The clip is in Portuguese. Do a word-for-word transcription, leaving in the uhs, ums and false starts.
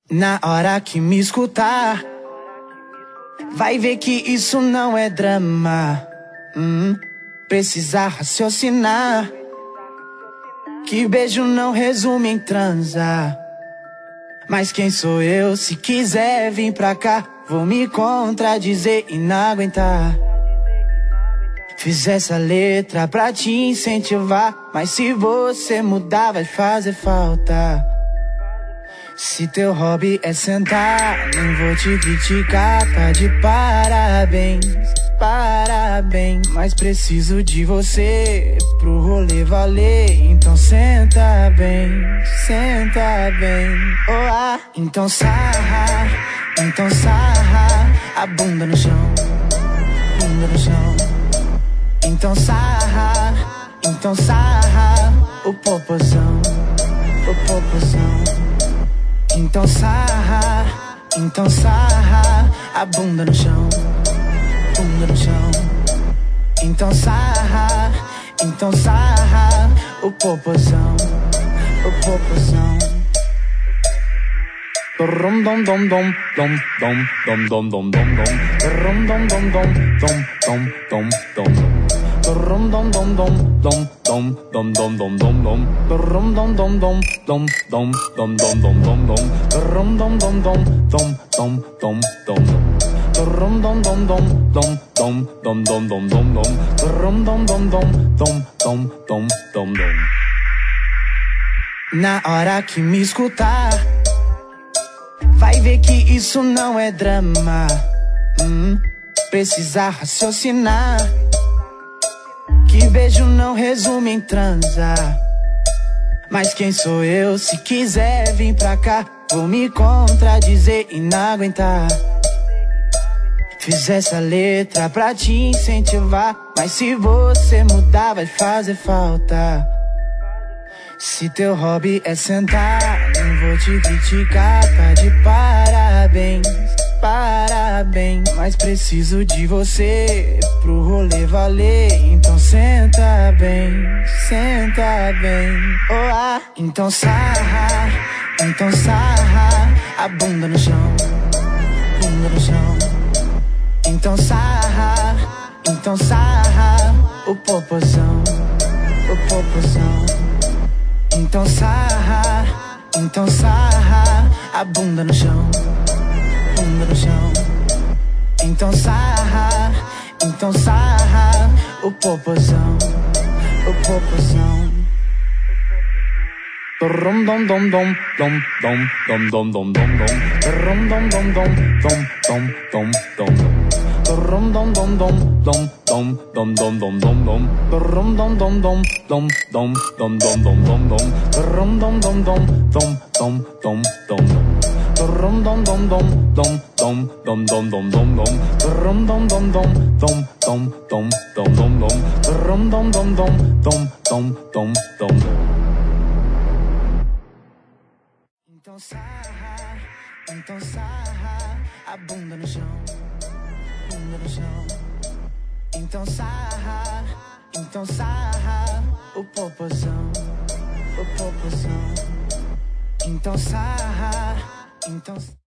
Na hora que me escutar, vai ver que isso não é drama. hum, Precisa raciocinar, que beijo não resume em transar. Mas quem sou eu? Se quiser vir pra cá, vou me contradizer e não aguentar. Fiz essa letra pra te incentivar, mas se você mudar vai fazer falta. Se teu hobby é sentar, nem vou te criticar, tá de parabéns, parabéns. Mas preciso de você pro rolê valer, então senta bem, senta bem. Oh, ah, então sarra, então sarra a bunda no chão, bunda no chão. Então sarra, então sarra o popozão, o popozão. Então sarra, então sarra a bunda no chão, bunda no chão. Então sarra, então sarra o popozão, o popozão. Rom dom dom dom dom dom dom dom dom dom dom. Rom dom dom dom dom dom dom dom. Rom dom dom dom dom dom dom dom dom dom dom. Rom dom dom dom dom dom dom dom dom dom dom. Rom dom dom dom dom dom dom dom. Rom dom dom dom dom dom dom dom dom dom dom. Rom dom dom dom dom dom dom dom dom. Na hora que me escutar, vai ver que isso não é drama. hum, Precisa raciocinar, que beijo não resume em transar. Mas quem sou eu? Se quiser vir pra cá, vou me contradizer e não aguentar. Fiz essa letra pra te incentivar, mas se você mudar vai fazer falta. Se teu hobby é sentar, não vou te criticar, tá de parabéns, parabéns. Mas preciso de você pro rolê valer, então senta bem, senta bem. Oh, ah, então sarra, então sarra a bunda no chão, bunda no chão. Então sarra, então sarra o popozão, o popozão. Então sarra, então sarra a bunda no chão, bunda no chão. Então sarra, então sarra o popozão, o popozão. Rom dom dom dom dom dom dom dom dom dom dom. Rom dom dom dom dom dom dom dom dom. Rom dom dom dom dom dom dom dom dom dom dom. Rom dom dom dom dom dom dom dom dom dom dom. Rom dom dom dom dom dom dom dom dom. Rom dom dom dom dom dom dom dom dom dom dom. Rom dom dom dom dom dom dom dom dom dom. Rom dom dom dom dom dom dom dom dom. Então sarra, então sarra a bunda no chão, bunda no chão. Então sarra, então sarra o popozão, o popozão. Então sarra, então